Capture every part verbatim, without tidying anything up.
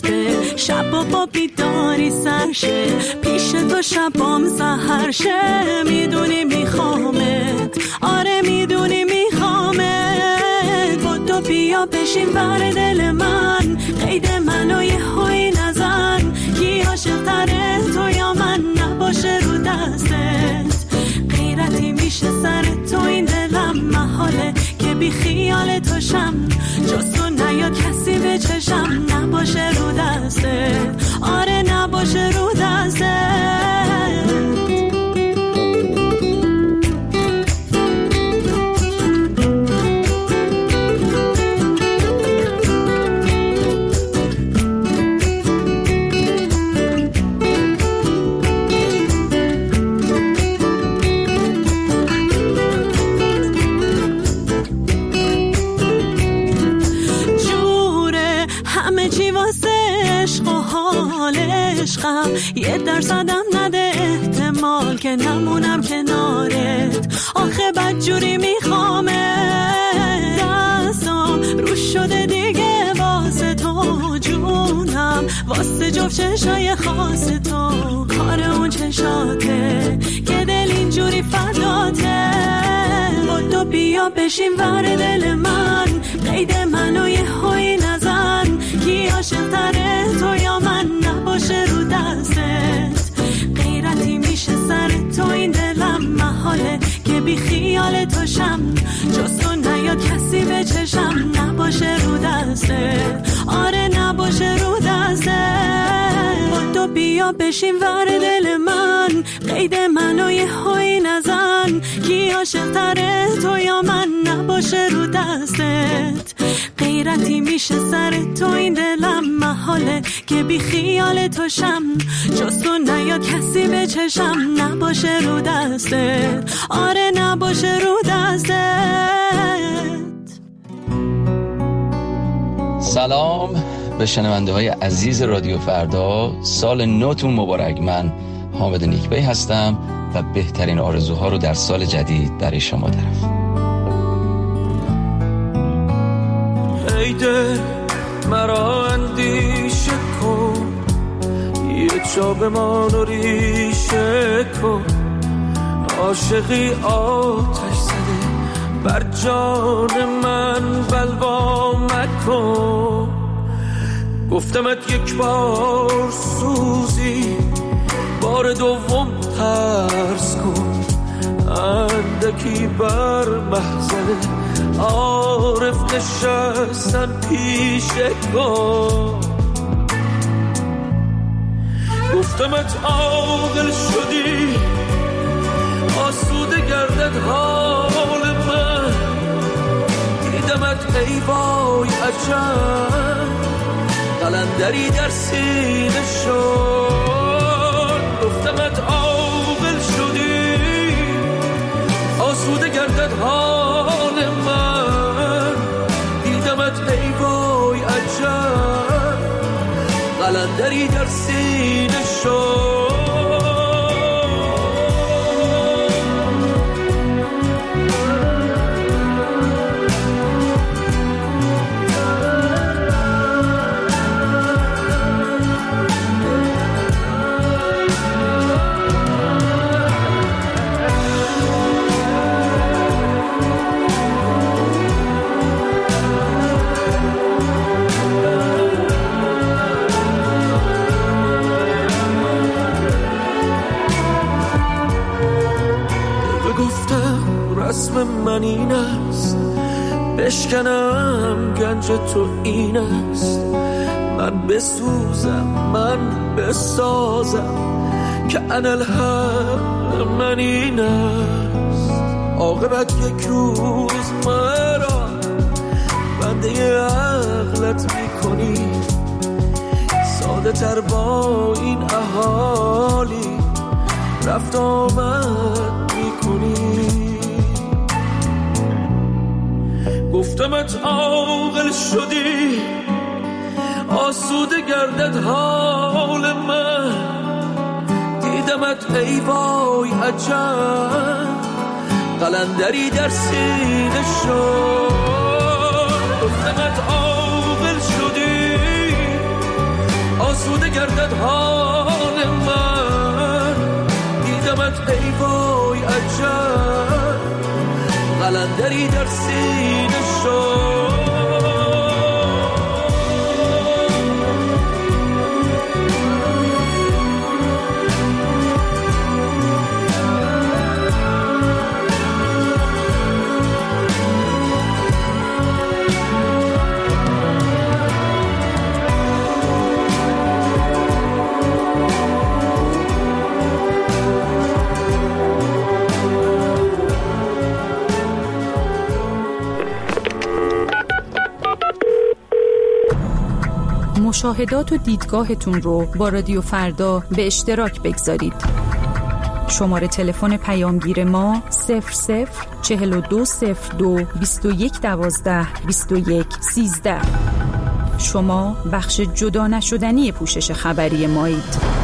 بسته، شب و با بیداری سرشه، پیش تو شبام سحر شه. میدونی میخوامت، آره میدونی میخوامت، با تو بیا بشین بر دل من، قید منو یه هایی نزن، کی عاشق تره تو یا من، نباشه رو دستت غیرتی میشه سر تو این دلم، محاله که بی خیال تو شم، جز تو نیاد کسی به چشم، نباشه رو دستت، آره نباشه رو دستت. یه درصدم نده احتمال که نمونم کنارت، آخه بدجوری میخوامه، دستم رو شده دیگه واسه تو جونم، واسه جفت چشای خاص تو، کار اون چشاته که دل اینجوری فداته، با تو بیا بشین ور دل من، قید منو یه هایی نزن، کی عاشق تره تو یا من، نباشه رو دستت غیرتی میشه سر تو این دلم، محاله که بی خیال تو شم، جز تو نیاد کسی به چشم، نباشه رو دستت، آره نباشه رو دستت، با تو بیا بشین ور دل من، قید منو یه هایی نزن، کی عاشق تره تو یا من، نباشه رو دستت غیرتی میشه سر تو این دلم، محاله که بی خیال تو شم، جز تو نیاد کسی به چشم، نباشه رو دستت، آره نباشه رو دستت. سلام به شنونده های عزیز رادیو فردا، سال نوتون مبارک. من حامد نیکبی هستم و بهترین آرزوها رو در سال جدید برای شما دارم. ای دل مرا اندیشه کن، یه جا بمان و ریشه کن، عاشقی آتش زده بر جان من بلوا مکن، گفتمت یک بار سوزی، بار دوم ترس کن، اندکی بر محضر عارف نشستن پیشه کن، گفتمت عاقل شدی، آسوده گردد حال من، دیدمت ای وای عجب، قلندری در سینه شد، گفتمت عاقل شدی، آسوده گردد حال من، دیدمت ای وای عجب، قلندری در سینه شد. رسم من این است، بشکنم گنج تو این است، من بسوزم من بسازم که انا الحق من این است، عاقبت یک روز مرا بنده عقلت میکنی، ساده تر با این احالی رفت آمد میکنی، گفتمت عاقل شدی، آسوده گردد حال من، دیدمت ای وای عجب، قلندری در سینه شد، گفتمت عاقل شدی، بندری در سینه شد. مشاهدات و دیدگاهتون رو با رادیو فردا به اشتراک بگذارید. شماره تلفن پیامگیر ما صفر صفر چهل و دو صفر دو بیست و یک دوازده بیست و یک سیزده. شما بخش جدا نشدنی پوشش خبری مایید.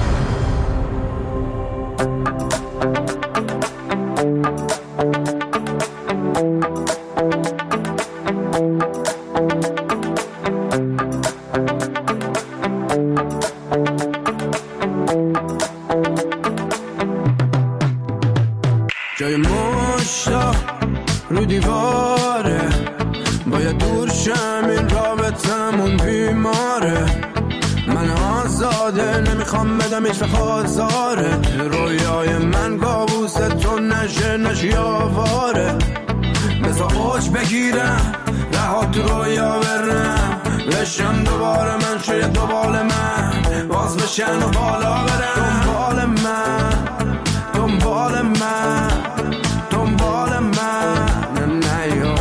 جای مشتا رو دیواره، باید دور شم این رابطمون بیماره. من آزاده نمیخوام بدم هیچ خازاره، رویای من کابوس تو نشه نشی آواره. بذار اوج بگیرم رها تو رویا برم، بشم دوباره من شاید دوبال من باز بشن و بالا برم. دنبال من دنبال من دنبال من نیا،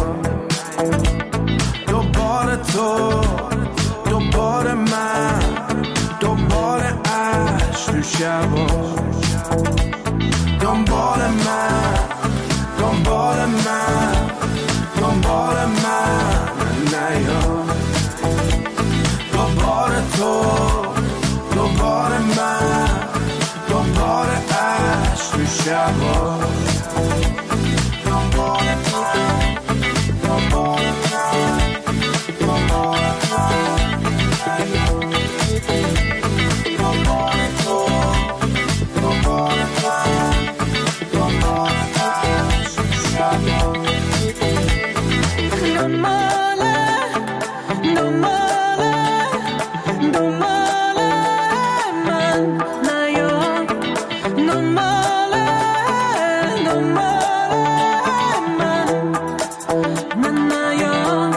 دوباره تو دوباره من دوباره عشق تو شبا. دنبال من دنبال من دنبال من نیا، دوباره تو دوباره من دوباره عشق تو شبا. دنبال من دنبال من دنبال من دنبال تو دنبال من دنبال عشق تو شبا. دنباله دنباله دنباله من نیا، دنباله دنباله من من نیا.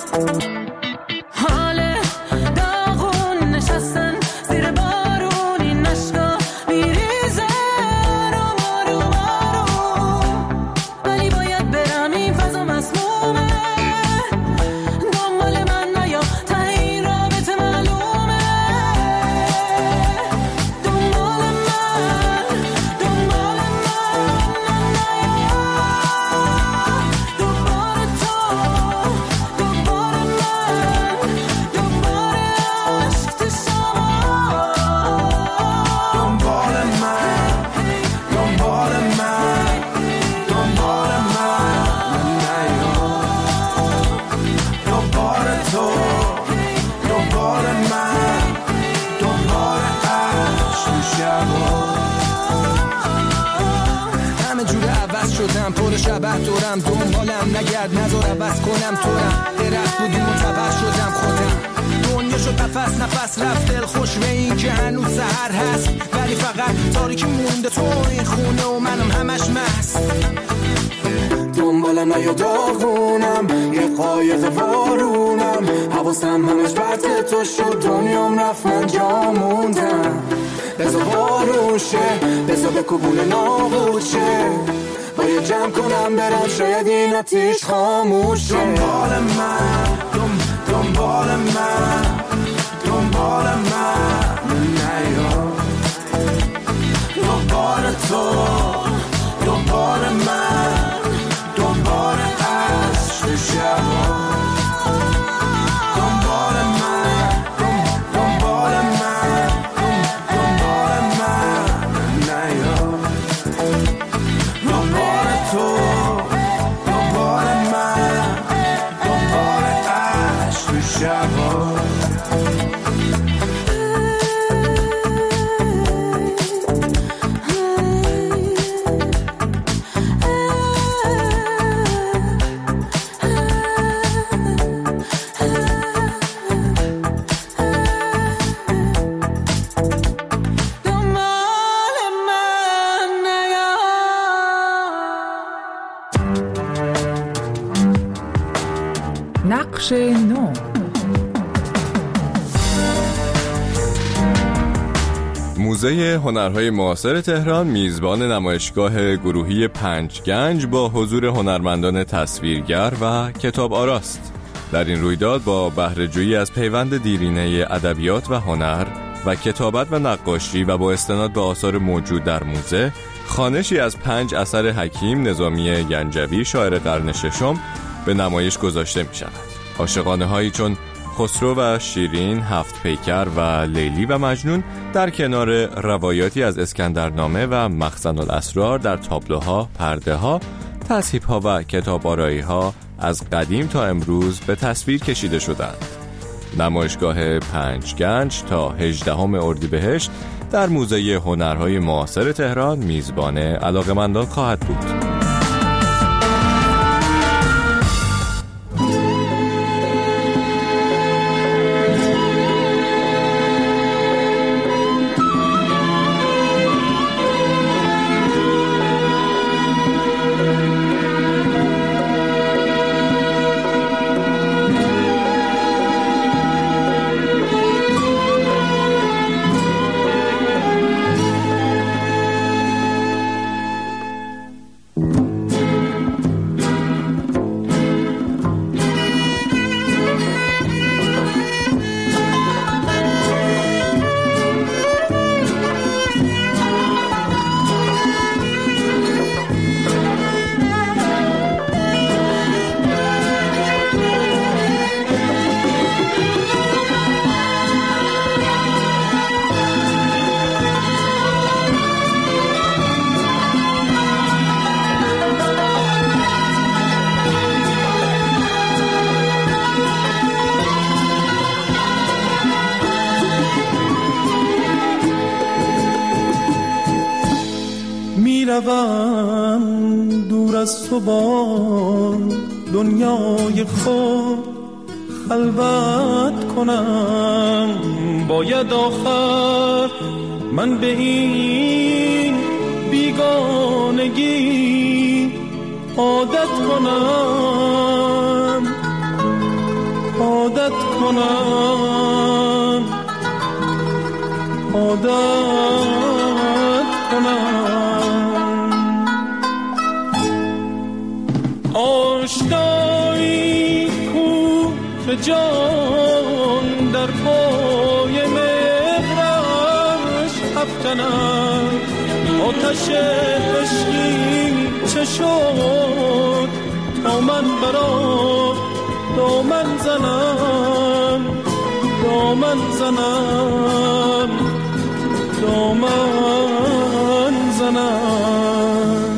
حال داغون نشستن زیر بارون این عشقا میریزه رو رو رو، ولی باید برم این فضا مسمومه. دنبال من نیا تا این رابطه معلومه. دنبال من دنبال من نیا، دنبال تو دنبال من دنبال عشق تو شما. دنبال من دنبال من دنبال من نیا، دوباره تو دوباره من دوباره عشق تو شبا. همه جور عوض شدم، پر شبه دورم، دنبالم نگرد نذار عوض کنم تورم. درخت بودیم متبر شدم خودم، دنیا شد نفس نفس رفت. دل خوش به این که هنوز سحر هست، ولی فقط تاریکی مونده تو این خونه و منم همش مست. دنبالم نیا داغونم، یه قایق وارونم، حواسم همش بطه تو شد، دنیام رفت من جا موندم. بذار بارون شه بذار به کبون نابود شه، باید جمع کنم برم شاید این آتیش خاموشه. دنبال من دم دنبال من دنبال من نیا، دوباره تو دوباره من دوباره عشق تو شبا. دنبال من دنبال من دنبال من نیا، دوباره تو دوباره من دوباره عشق تو شبا. بخش نو. موزه هنرهای معاصر تهران میزبان نمایشگاه گروهی پنج گنج با حضور هنرمندان تصویرگر و کتاب آراست. در این رویداد با بهره‌جویی از پیوند دیرینه ادبیات و هنر و کتابت و نقاشی و با استناد به آثار موجود در موزه، خوانشی از پنج اثر حکیم نظامی گنجوی شاعر قرن ششم به نمایش گذاشته می شود. عاشقانه هایی چون خسرو و شیرین، هفت پیکر و لیلی و مجنون در کنار روایاتی از اسکندرنامه و مخزن الاسرار در تابلوها، پرده ها، تصحیف ها و کتاب آرایی ها از قدیم تا امروز به تصویر کشیده شدند. نمایشگاه پنج گنج تا هجدهم اردیبهشت در موزه هنرهای معاصر تهران میزبان علاقه‌مندان خواهد بود. میروم دور از تو با دنیای خود خلوت کنم، باید آخر من به این بیگانگی عادت کنم، عادت کنم، عادت کنم. آشنایی کو به جان در پای مهرش افکنم، آتش عشقی چه شد تا من برا دامن زنم، دامن زنم، دامن زنم.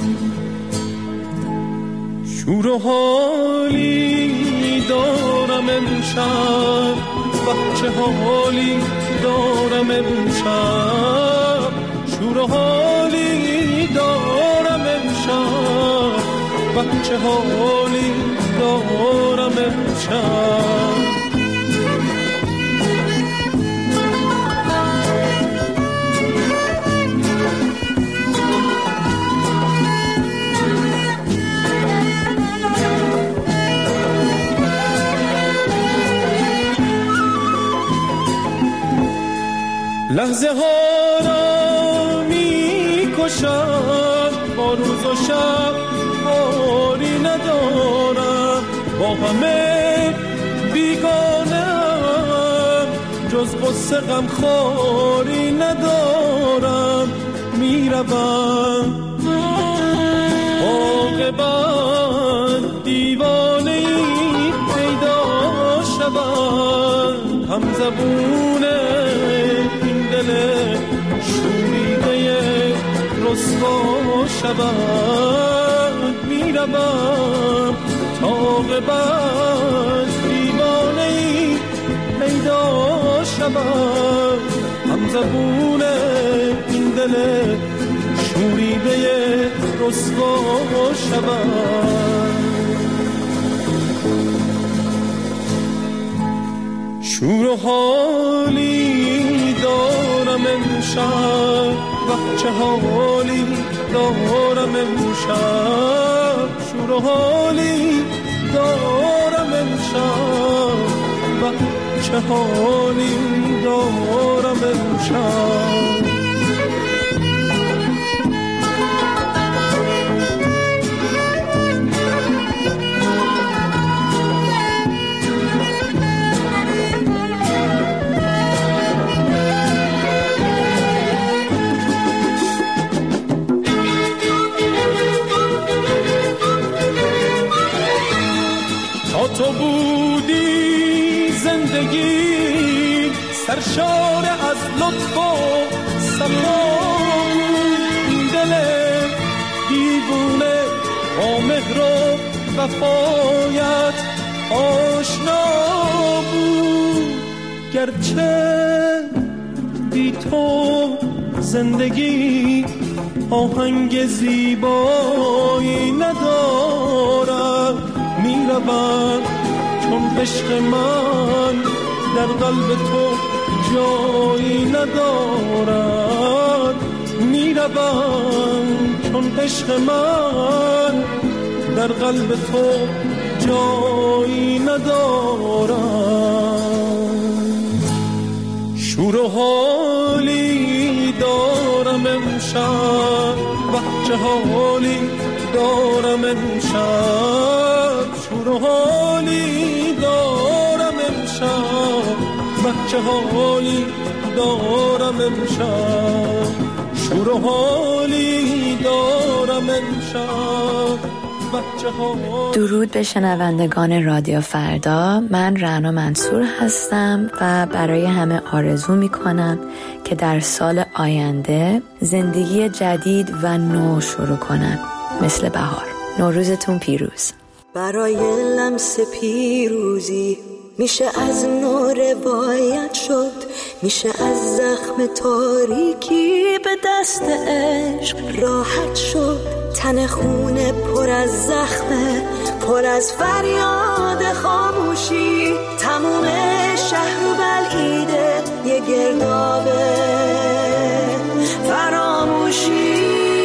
شور و حالی دارم امشب، بچه حالی دارم امشب، شور و حالی دارم امشب، بچه حالی دارم امشب. لحظه ها را می کشم، با روز و شب کاری ندارم، با همه بیگانم، جز غصه غم خواری ندارم. می روم عاقبت دیوانه ای پیدا شود، هم زبونه شوریده رسوا شود. میروم تا عاقبت دیوانه‌ای پیدا شود، هم زبون این دل شوریده رسوا شود. شور و حالی دارم امشب، بچه حالی دارم امشب، شور و حالی دارم امشب، امشب و چه حالی دارم امشب. تو بودی زندگی سرشار از لطف و صفا، دل دیوونه با مهر و وفایت آشنا بود. گرچه بی تو زندگی آهنگ زیبایی ندارد، میروم چون عشق من در قلب تو جایی ندارد، میروم چون عشق من در قلب تو جایی ندارد. شور و حالی دارم امشب و چه حالی دارم امشب، شور و حالی دارم امشب و چه حالی دارم امشب، شور و حالی دارم امشب. درود به شنوندگان رادیو فردا، من رعنا منصور هستم و برای همه آرزو می کنم که در سال آینده زندگی جدید و نو شروع کنن مثل بهار. نوروزتون پیروز. برای لمس پیروزی میشه از نو روایت شد، میشه از زخم تاریکی به دست عشق راحت شد. تن خونه پر از زخمه، پر از فریاد خاموشی، تموم شهر و بلعیده یه گردابه فراموشی.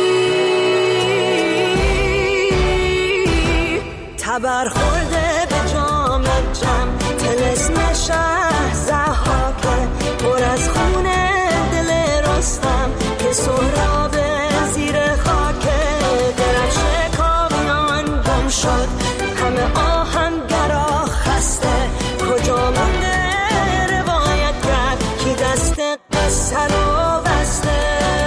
تبر خورده به جام جم، طلسم شهر ضحاکه، پر از خونه دل رستم که سهراب زیر خاکه. درفش کامیان گم شد، همه آهنگرا خسته، کجا مونده روایت کرد کی دست قصه رو بسته.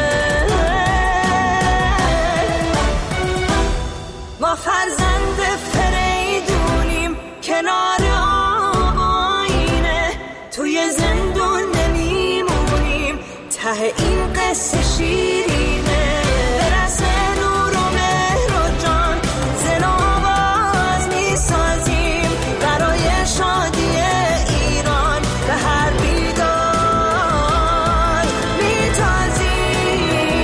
ما فرزند فریدونیم کنار آب آینه، توی زندون نمیمونیم ته این قصه شیرینه. برس نور و مهر و جان زن آواز میسازیم برای شادی ایران، به هر بیدار میتازیم.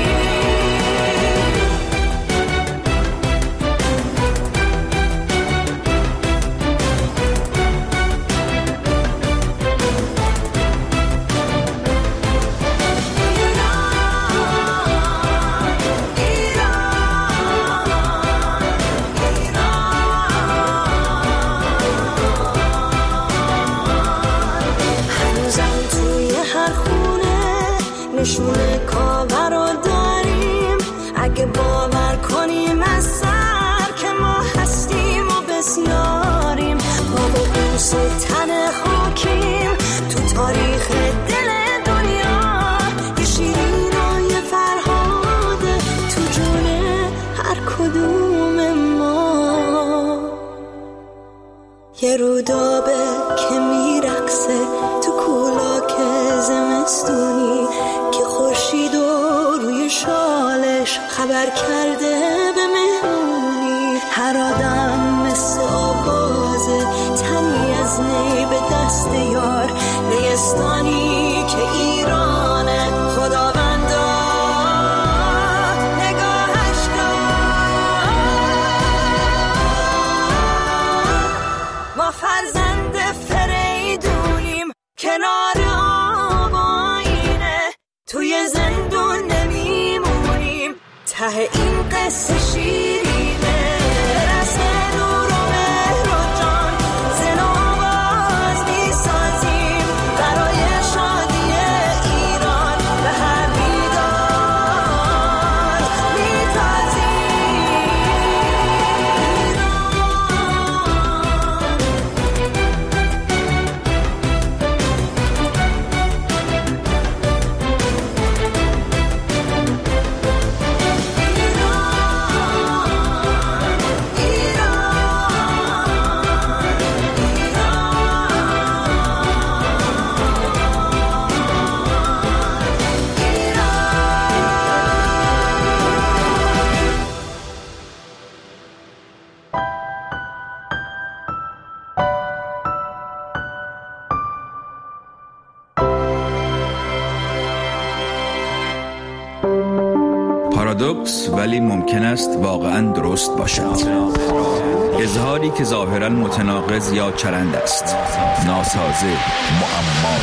نشونه کاور رو داریم، اگه باور کنیم از سر که ما هستیم و بسیاریم. ما با بوس تن خاکیم تو تاریخ دل دنیا، یه شیرین و یه فرهاده تو جون هر کدوم ما. یه رودابه که میرقصه تو کولاک زمستونی، که خورشید و روی شالش خبر کرده به مهمونی. هر آدم مثل آوازه، تنی از نی به دست یار، نیستانی که ایرانه خداوندا نگاهش دار. ما فرزند فریدونیم کنار آب آینه، توی زندون نمیمونیم ته این قصه شیرینه. برس نور و مهر و جان زن پارادوکس ولی ممکن است واقعا درست باشد. اظهاری که ظاهرا متناقض یا چرند است. ناسازه، معما.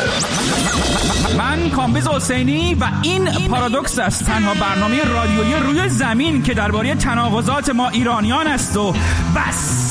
من کامبیز حسینی و این پارادوکس است، تنها برنامه رادیویی روی زمین که درباره تناقضات ما ایرانیان است و بس.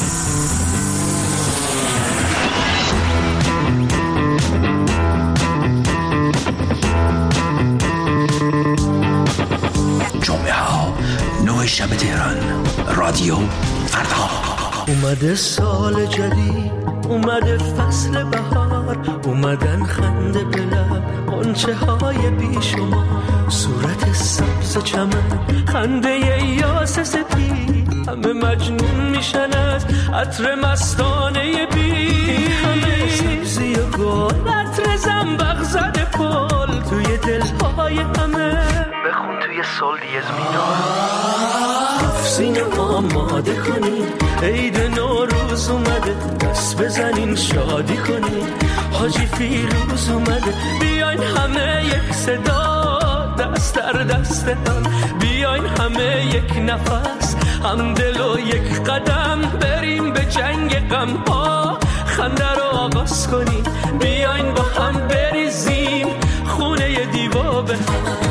جمعه ها نه شب تهران، رادیو فردا. اومده سال جدید، اومده فصل بهار، اومدن خنده به لب، غنچه های بیشمار، صورت سبز چمن، خنده یاس سپید، همه مجنون میشن از عطر مستانه بید، همه سبزی و گل، عطر زنبق زده پل توی دلهای همه، بخون توی سال دیز میدار، سینه آماده کنی، عید نوروز اومده، دست بزنین شادی کنین، حاجی فیروز اومده، بیاین همه یک صدا، دست در دست هم، بیاین همه یک نفس، هم دل و یک قدم، بریم به جنگ غم ها، خنده رو آغاز کنین، بیاین با هم بریزیم خونه دیوا به هم.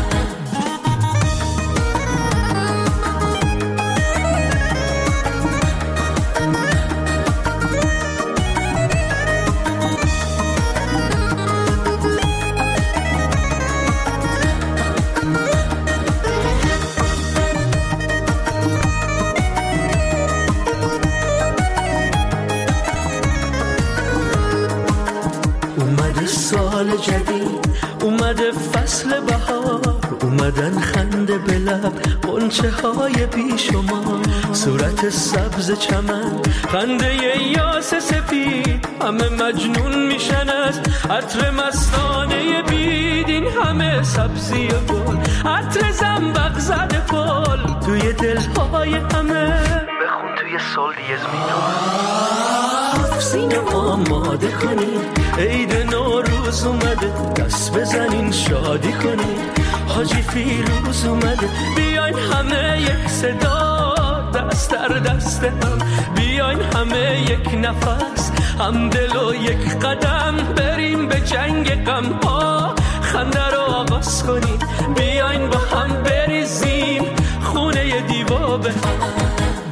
سال جدید، اومده فصل بهار، اومدن خنده به لب، غنچه های بیشمار، صورت سبز چمن، خنده یاس سپید، همه مجنون میشن از عطر مستانه بید، این همه سبزی و گل، عطر زنبق زده پل توی دلهای همه، بخون توی سال دیز میدار، سینه آماده کنین، عید نوروز اومده، دست بزنین شادی کنین، حاجی فیروز اومده، بیاین همه یک صدا، دست در دست هم، بیاین همه یک نفس، هم دل و یک قدم، بریم به جنگ غم ها، خنده رو آغاز کنین، بیاین با هم بریزیم خونه دیوا به هم.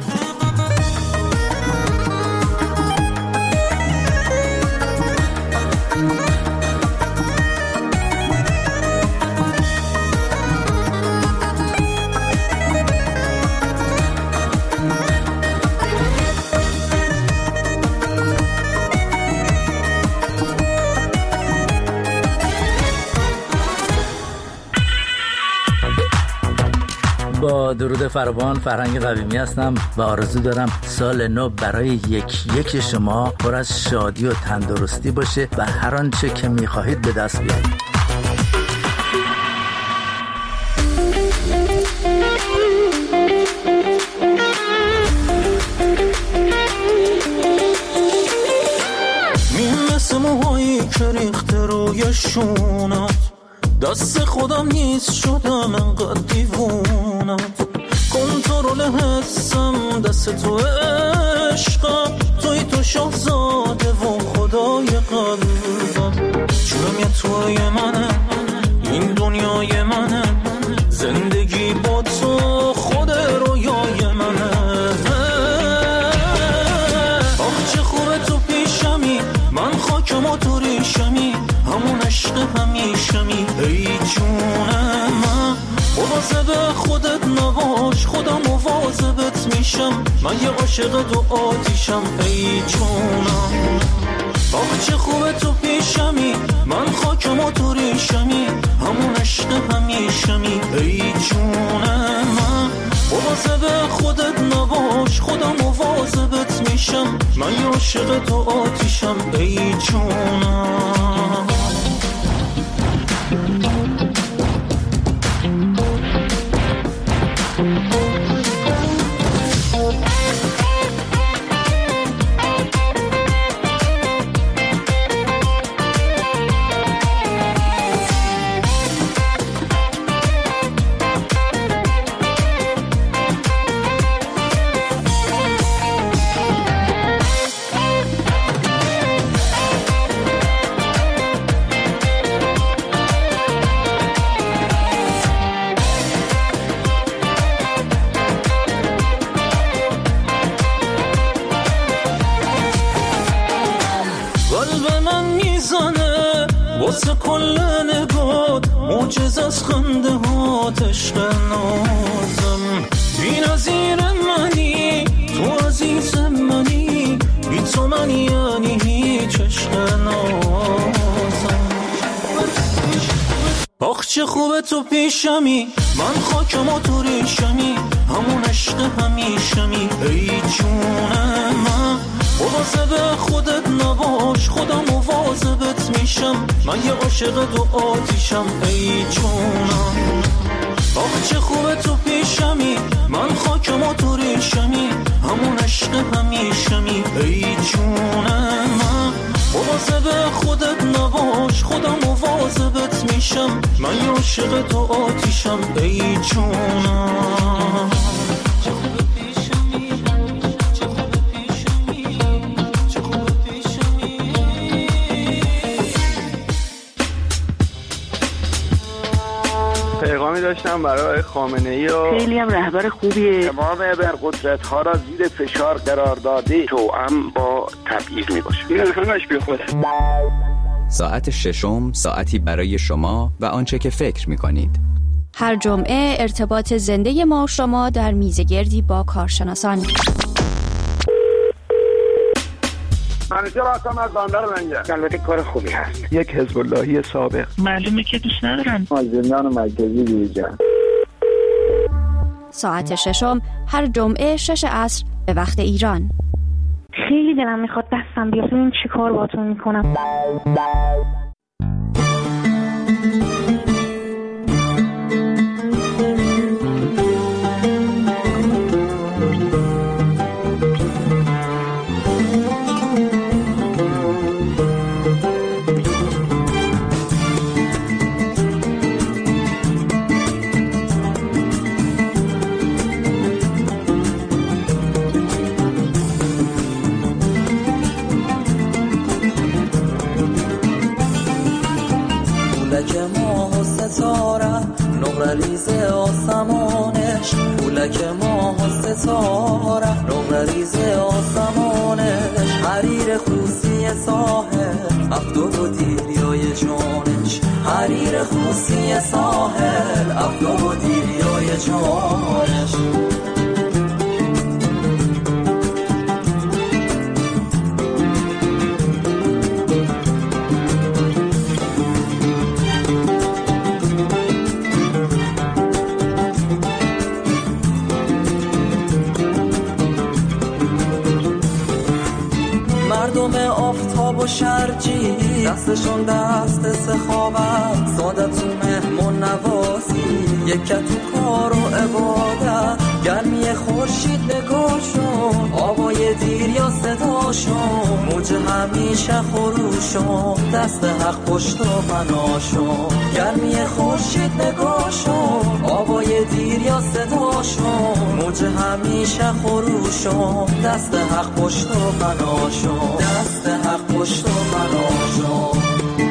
با درود فراوان، فرهنگ قویمی هستم و آرزو دارم سال نو برای یک یک شما پر از شادی و تندرستی باشه و هر آنچه که می‌خواهید به دست بیارید. می‌نسه موهایی که ریخته روی شونت، دست خودم نیست شدم انقدر دیوونت، کنترل حسم دست تو عشقم، توی تو شاهزاده و خدای قلبم، جونم یه توی منه، این دنیای منه، زندگی با تو خود رویای منه، آخ چه خوبه تو پیشمی، من خاکم و تو ریشمی، همون عشق همیشمی، ای جونم من، مواظب خودت نباش، خودم مواظبت میشم، من یه عاشق دو آتیشم، ای جونم، آخ چه خوبه تو پیشمی، من خاکم و تو ریشمی، همون عشق همیشمی، ای جونم من، مواظب خودت نباش، خودم مواظبت میشم، من یه عاشق دو آتیشم، ای جونم. میزنه واسه کل نگات، معجزه از خنده هات، عشق نازم بی نظیر منی، تو عزیز منی، بی تو من یعنی هیچ، عشق نازم. آخ چه خوبه تو پیشمی، من خاکم و تو ریشمی، همون عشق همیشمی، ای جون من مواظب خودت نباش، خودم مواظبت میشم، من یه عاشق دو آتیشم، ای جونم. آخ چه خوبه تو پیشمی، من خاکم و تو ریشمی، همون عشق همیشمی، ای جونم من مواظب خودت نباش، خودم مواظبت میشم، من یه عاشق دو آتیشم، ای جونم. پیغامی داشتم برای خامنه‌ای و خیلی هم رهبر خوبیه. تمام ابرقدرت ها را زیر فشار قرار داده، توأم با تبعیض میباشه. این همش بی خوده. ساعت ششم ساعتی برای شما و آنچه که فکر میکنید. هر جمعه ارتباط زنده ما و شما در میزگردی با کارشناسان. منیجر هستم از بندر منجر. البته کار خوبی هست. یک حزب اللهی سابق. معلومه که دوست ندارن. از زندان مرکزی بیرون. ساعت ششم هر جمعه شش عصر به وقت ایران. خیلی دلم میخواد دستم بیاد، ببین چه کار باهاتون میکنم. ریز آسمانش، پولک ماه و ستاره، نقره ریز آسمانش، حریر خوسی ساحل، افدود و دیریای جانش، حریر خوسی ساحل، افدود و دیریای جانش. مردم آفتاب و شرجی، دستشون دست سخاوت، ساده تو مهمون نوازی، یکت تو کار و عبادت، گرمی خورشید نگاهشون، آوای دیر یا صداشون، موج همیشه خروشون، دست حق پشت و پناشون، گرمی خورشید نگاهشون، آوای دیر یا صداشون، موج همیشه خروشون، دست حق پشت و پناشون، دست حق پشت و پناشون.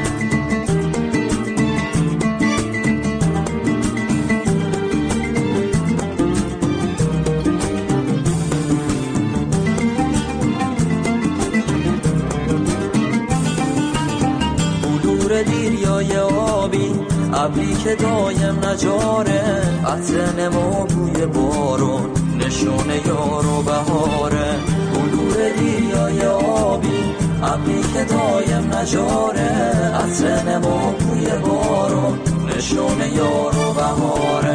دیریای آبی، ابری که دایم نجاره، عطر نما بوی بارون، نشون یار و بهاره. بلور دیریای آبی، ابری که دایم نجاره، عطر نما بوی بارون، نشون یار و بهاره.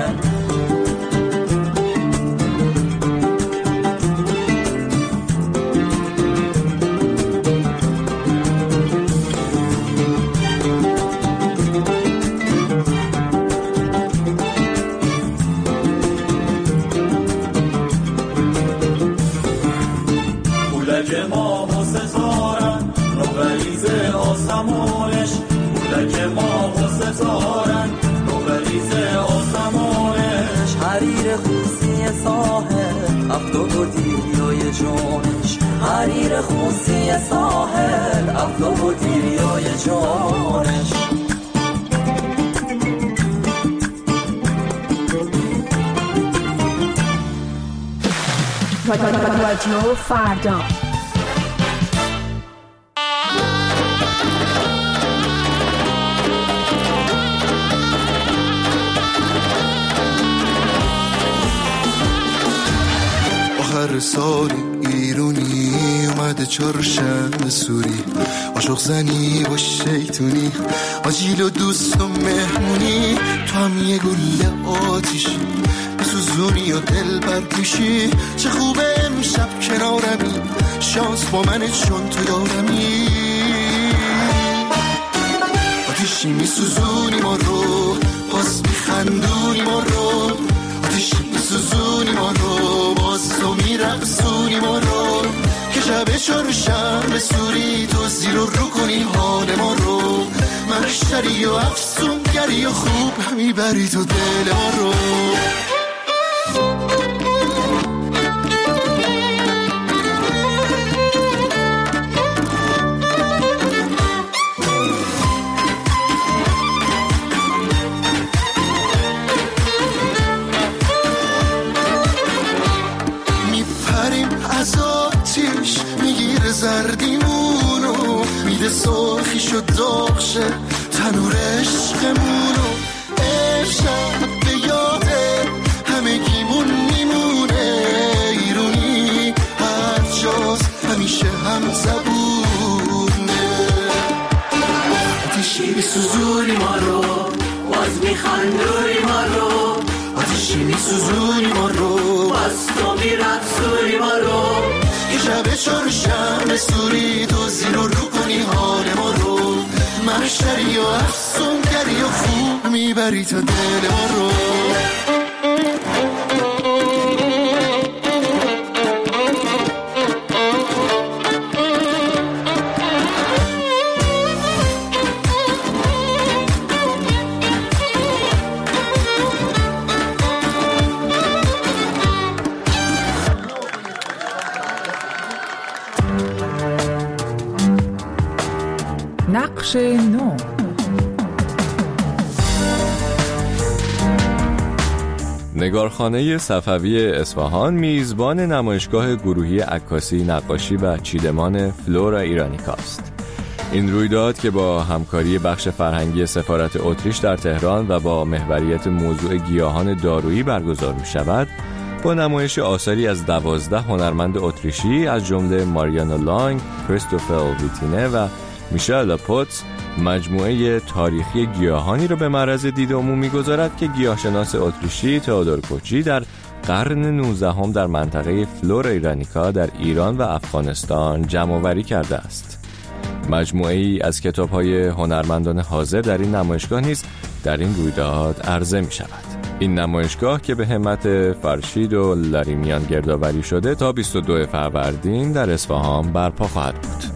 حریر خوسی ساحل، افلاک و دیریای جانش. رادیو فردا. آخر سال ایرونی اومده چهارشنبه سوری عاشق زنی و شیطونی آجیل و دوست و مهمونی تو هم یه گله آتیشی بسوزونی و دل برکشی چه خوبه امشب کنارمی شانس با منه چون تو یارمی آتیشی میسوزونی ما رو باز میخندونی ما رو آتیشی میسوزونی ما رو باز تو میرقصونی ما رو که شب چهارشنبه سوری تو زیر و رو کنی حال ما رو محشری و افسونگری و خوب میبری تو دل ما رو زردیمونو میده سرخی شد داغشه تنور عشقمونو امشب به یاده همه گیمون میمونه ایرونی هر جاست همیشه هم زبونه آتیشی میسوزونی ما رو باز میخندونی ما رو آتیشی میسوزونی ما رو باز تو میرقصونی ما رو که شب چهارشنبه سوری تو زیر و رو کنی حال ما رو محشری و افسونگری و خوب میبری تا دل ما رو نقش نو. نگارخانه صفوی اصفهان میزبان نمایشگاه گروهی عکاسی، نقاشی و چیدمان فلورا ایرانیکا است. این رویداد که با همکاری بخش فرهنگی سفارت اتریش در تهران و با محوریت موضوع گیاهان دارویی برگزار می شود، با نمایش آثاری از دوازده هنرمند اتریشی از جمله ماریانا لانگ، کریستوفر ویتینه و میشل لاپوتس مجموعه تاریخی گیاهانی را به معرض دید عمومی گذارد که گیاهشناس اتریشی تئودور کوچی در قرن نوزدهم در منطقه فلورا ایرانیکا در ایران و افغانستان جمع‌آوری کرده است. مجموعه ای از کتاب‌های هنرمندان حاضر در این نمایشگاه نیز در این رویداد عرضه می شود. این نمایشگاه که به همت فرشید و لاریمیان گردآوری شده تا بیست و دو فروردین در اصفهان برپا خواهد بود.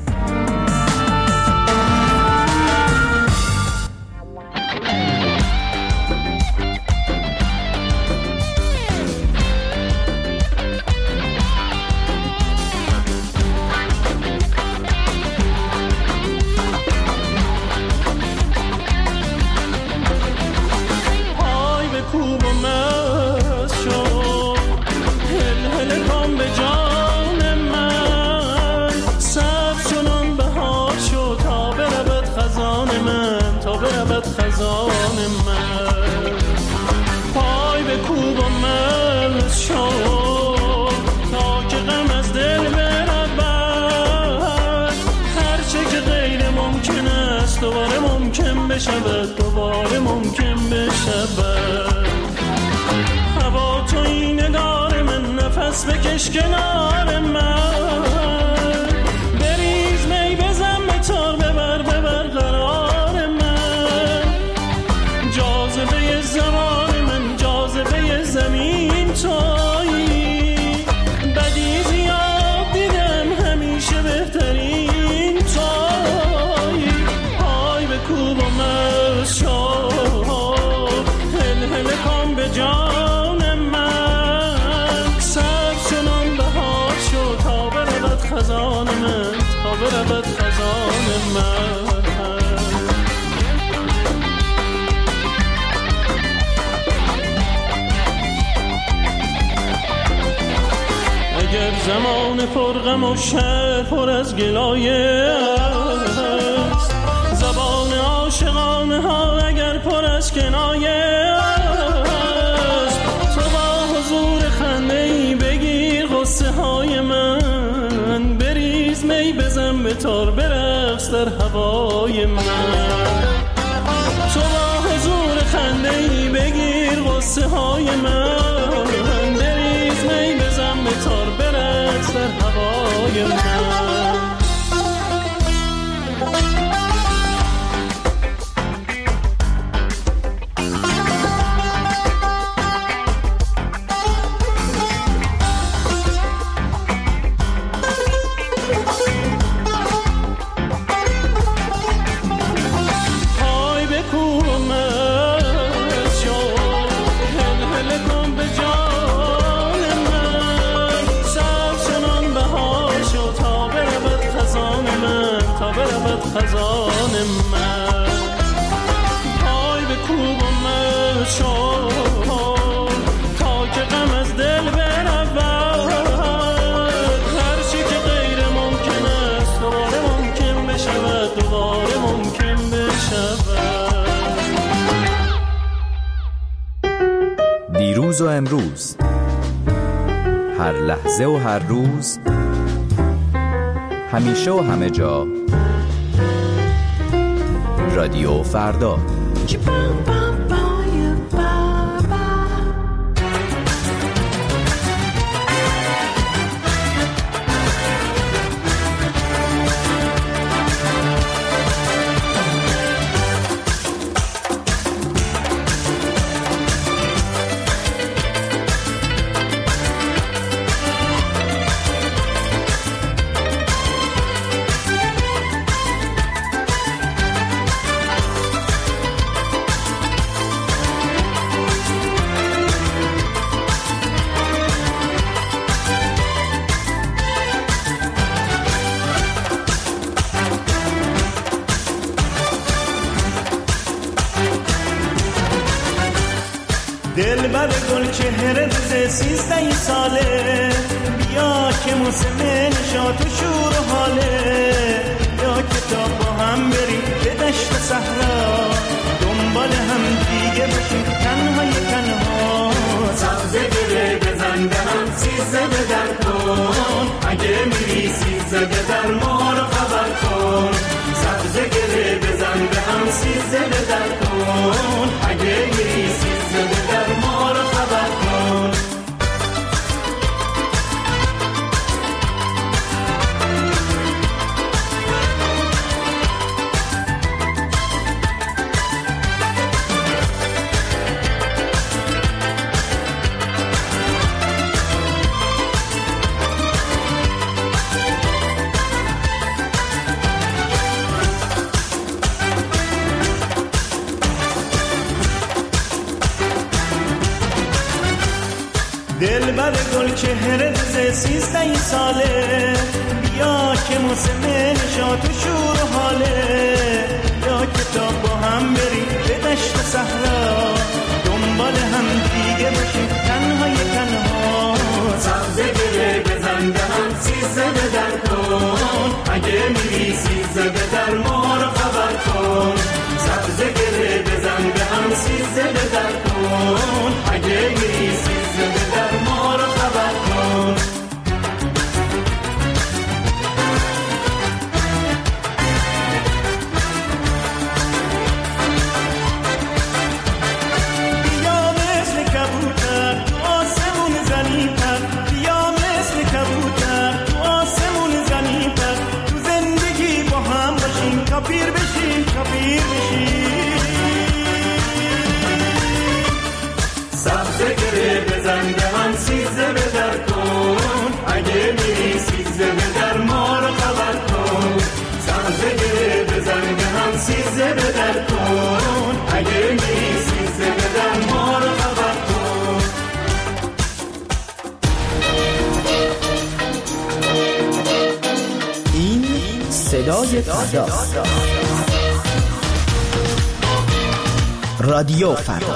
دوباره ممکن بشود دوباره ممکن بشود هوا توی نگار من نفس بکش کنار من بریز می بزن به تار ببر ببر قرار من جاذبه زمان من جاذبه زمین تویی بدی زیاد دیدم همیشه بهترین تویی پای به کوب و مست شد هل هل کن به جان من سر چنان بهار شد تا برود خزان من تا برود خزان من اگر زمان پرغم و شهر پر از گلایه است زبان عاشقانه ها اگر پر از کنایه است تو با حضور خنده ای بگیر غصه ها هوای من. تو با حضور خنده ای بگیر غصه های من، بریز می بزن به تار برقص در هوای من. خزان من پای به کوب و مشون تا که غم از دل برود. هر چی که غیر ممکن است دوباره ممکن بشود، دوباره ممکن بشود. دیروز و امروز، هر لحظه و هر روز، همیشه و همه جا، رادیو فردا. دل بر گل چهره روز سیزده ساله، بیا که موسم نشاط و شور و حاله. یا کتاب با هم بریم به دشت صحرا، دنبال هم دیگه باشیم تنهای تنها. سبزه گره بزن به هم سیزده به در کن، اگه میری سیزده به در ما رو خبر کن. سبزه گره بزن به هم سیزده به در کن، اگه میری سیزده به در ما رو خبر کن. دل بر گل چهره روز سیزده ساله، بیا که موسم نشاط و شور و حاله. یا کتاب با هم بریم به دشت صحرا، دنبال هم دیگه باشیم تنهای تنها. سبزه گره بزن به هم سیزده به در کن، اگه میری سیزده به در ما رو خبر کن. سبزه گره بزن به هم سیزده به در کن، اگه میری سیزده به در ما رو خبر کن. بیا مثل کبوتر تو آسمون زنی پر، بیا مثل کبوتر تو آسمون زنی پر. تو زندگی با هم باشیم تا پیر بشیم، تا پیر بشیم. سبزه گره بزن به هم سیزده به در کن، اگه میری سیزده به در ما رو خبر کن. سبزه گره بزن به هم سیزده به در کن، اگه میری سیزده به در ما رو خبر کن. این صدای فرداست. رادیو فردا.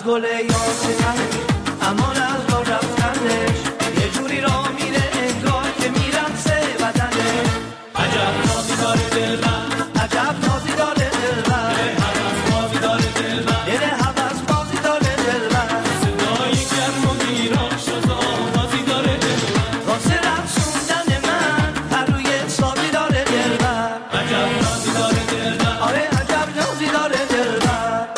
گل یاسمنش امان از با رفتنش یه جوری را میره انگار که میرقصه بدنش عجب نازی داره دلبر عجب نازی داره دلبر هوس بازی داره دلبر یه هوس بازی داره دلبر صدای گرم و گیران شد آوازی داره دلبر واسه رقصوندن من هر روی حسابی داره دلبر عجب نازی داره دلبر آره عجب نازی داره دلبر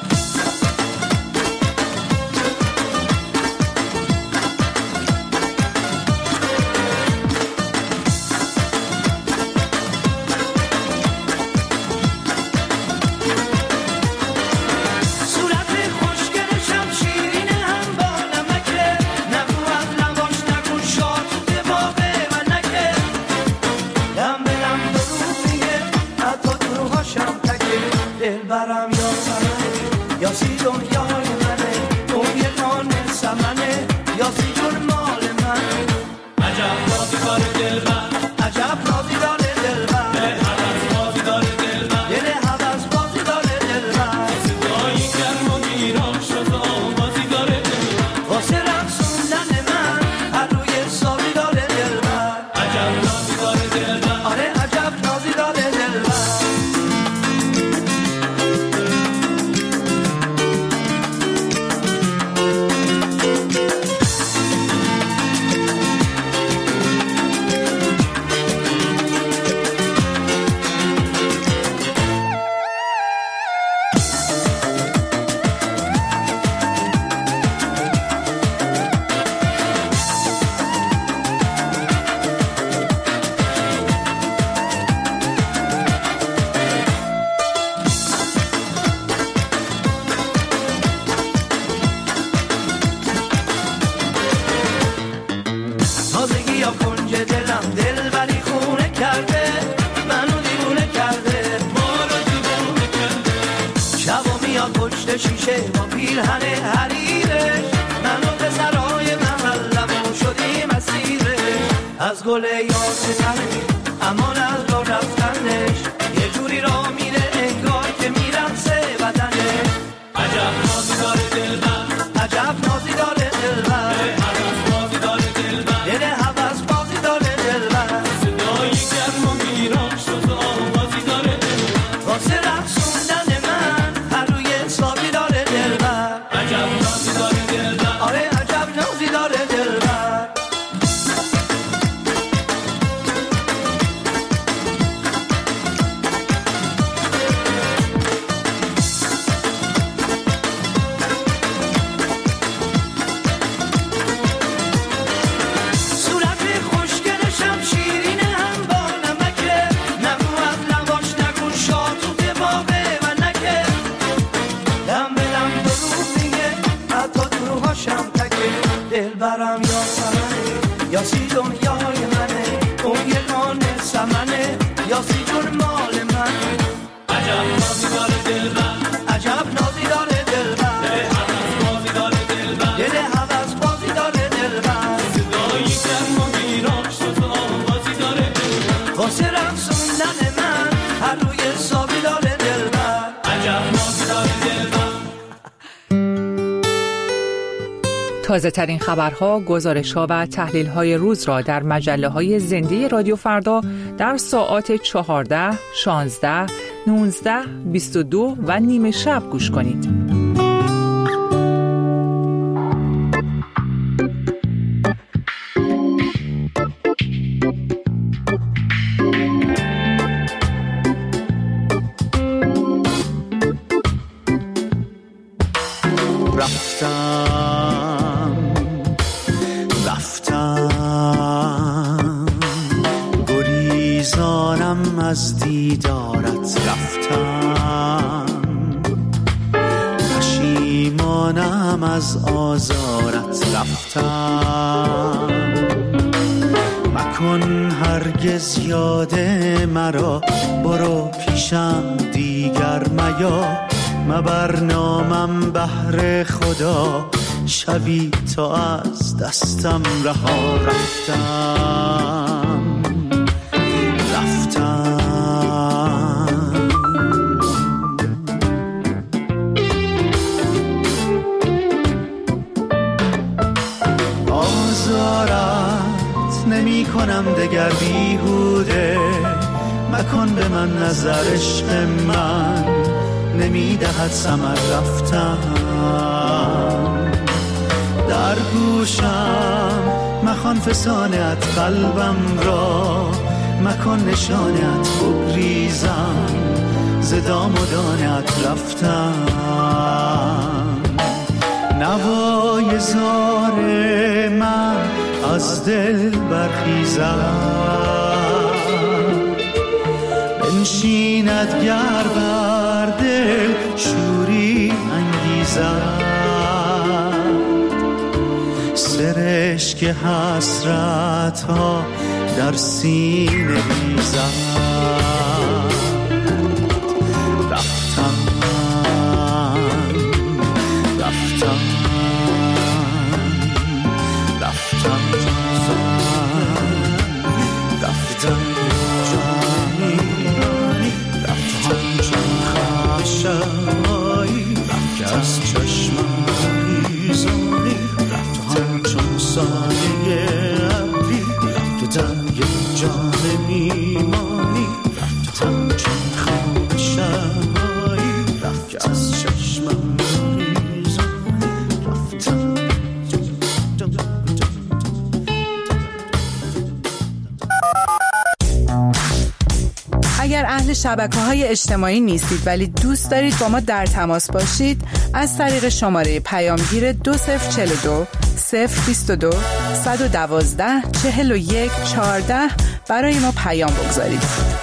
دلبرم یا سمنه یا سی دنیای منه اون یه نان سمنه یا سی جون مال من عجب نازی داره دلبر عجب نازی داره دلبر دل حوض بازی داره دلبر دل حوض بازی داره دلبر صدای گرم و گیران شد آوازی داره دلبر واسه رقصوندن من هر روی حسابی داره دلبر عجب نازی داره دلبر آره عجب نازی داره دلبر شیشه با پیرهن حریرش منو به سرای محلمون شدیم اسیرش از گل یاسمنش امان از با رفتنش یه جوری را میره انگار که میرقصه بدنش عجب نازی داره دلبر عجب نازی داره دلبر هوس بازی داره دلبر یه هوس بازی داره دلبر صدای گرم و گیران شد آوازی داره دلبر واسه رقصوندن من هر روی حسابی داره دلبر عجب نازی داره دلبر آره عجب نازی داره دلبر دلبرم یا سمنه یا سی دنیای منه اون یه نان سمنه یا سی جون مال من عجب نازی داره دلبر عجب نازی داره دلبر دل حوض بازی داره دلبر دل حوض بازی داره دلبر صدای گرم و گیران شد آوازی داره دلبر واسه رقصوندن من هر روی حسابی داره دلبر عجب نازی داره دلبر. تازه ترین خبرها، گزارش‌ها و تحلیل‌های روز را در مجله‌های زنده رادیو فردا در ساعات چهارده، شانزده، نوزده، بیست و دو و نیمه شب گوش کنید. از دیدارت رفتم، پشیمانم از آزارت رفتم. مکن هرگز یاد مرا، برو پیشم دیگر میا. مبر نامم بهر خدا، شبی تا از دستم رها رفتم رفتم. در بیهوده مکن به من نظر، عشق من نمیدهد ثمر رفتن. در گوشم مخوان فسانت قلبم را، مکن نشانت بگریزم ز دام و دانت رفتم. نوای زار من از دل برخیزد، بنشیند گر بر دل شوری انگیزد. سرشک حسرت ها در سینه ریزد. رفتم رفتم رفتم رفتم جانی رفتم چون خشایی، رفتم از چشمم ریزانی، رفتم چون سایه ابری که در یک جان میمانی، رفتم چون خشایی، رفتم از چشمم ریزانی، رفتم. اگر اهل شبکه‌های اجتماعی نیستید ولی دوست دارید با ما در تماس باشید، از طریق شماره پیامگیر دو صفر چهل و دو صفر بیست و دو صد و دوازده چهل و یک چهارده برای ما پیام بگذارید.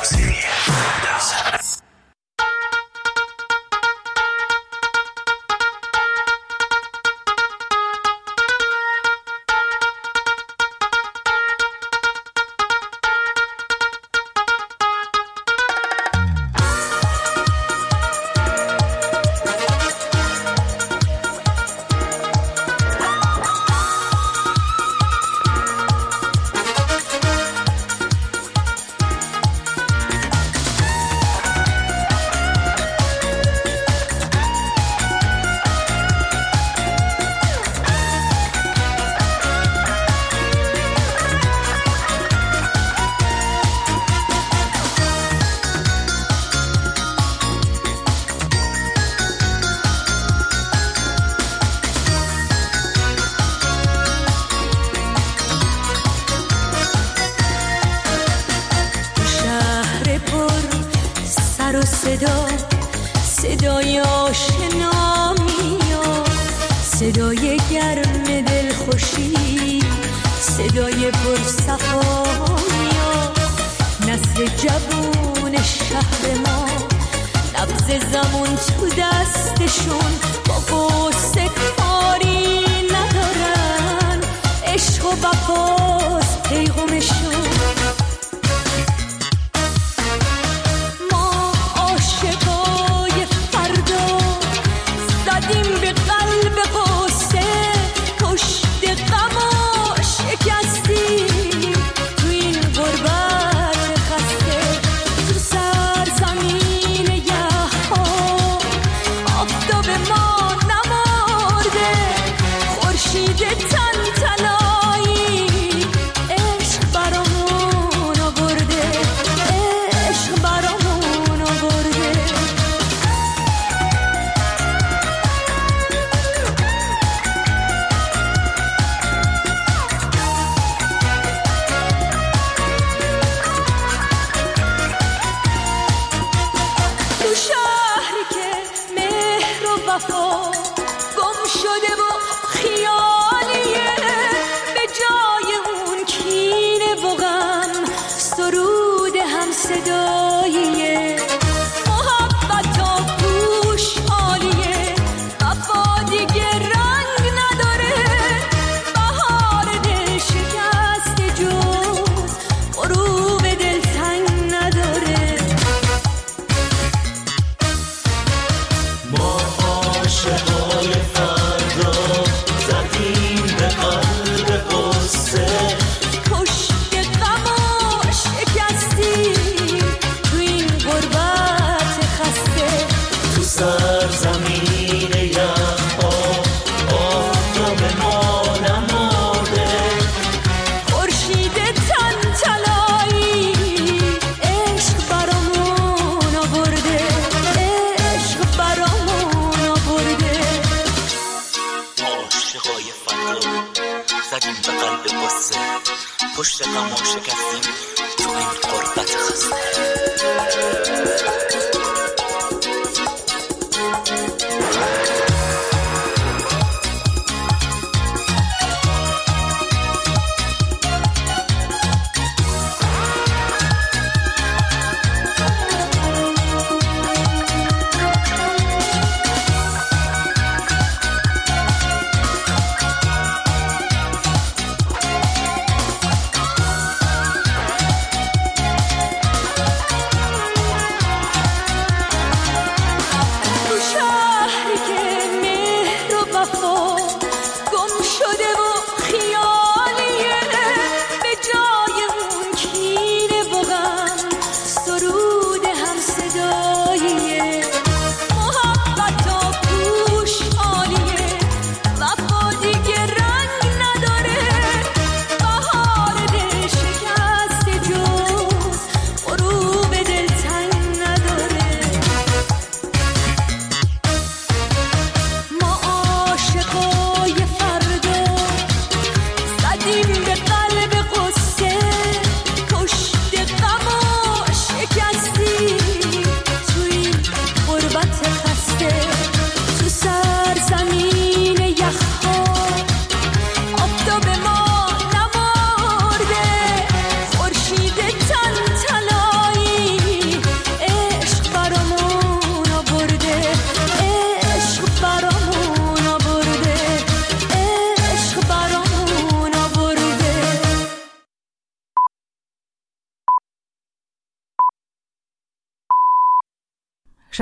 صدا صدای آشنا میاد، صدای گرم دل خوشی، صدای پرصفا میاد. نسل جوون شهر ما نبض زمان تو دستشون، با غصه کاری ندارن، عشق و وفاست پیغامشون. عاشق پشت غم شکستیم تو این غربت خسته.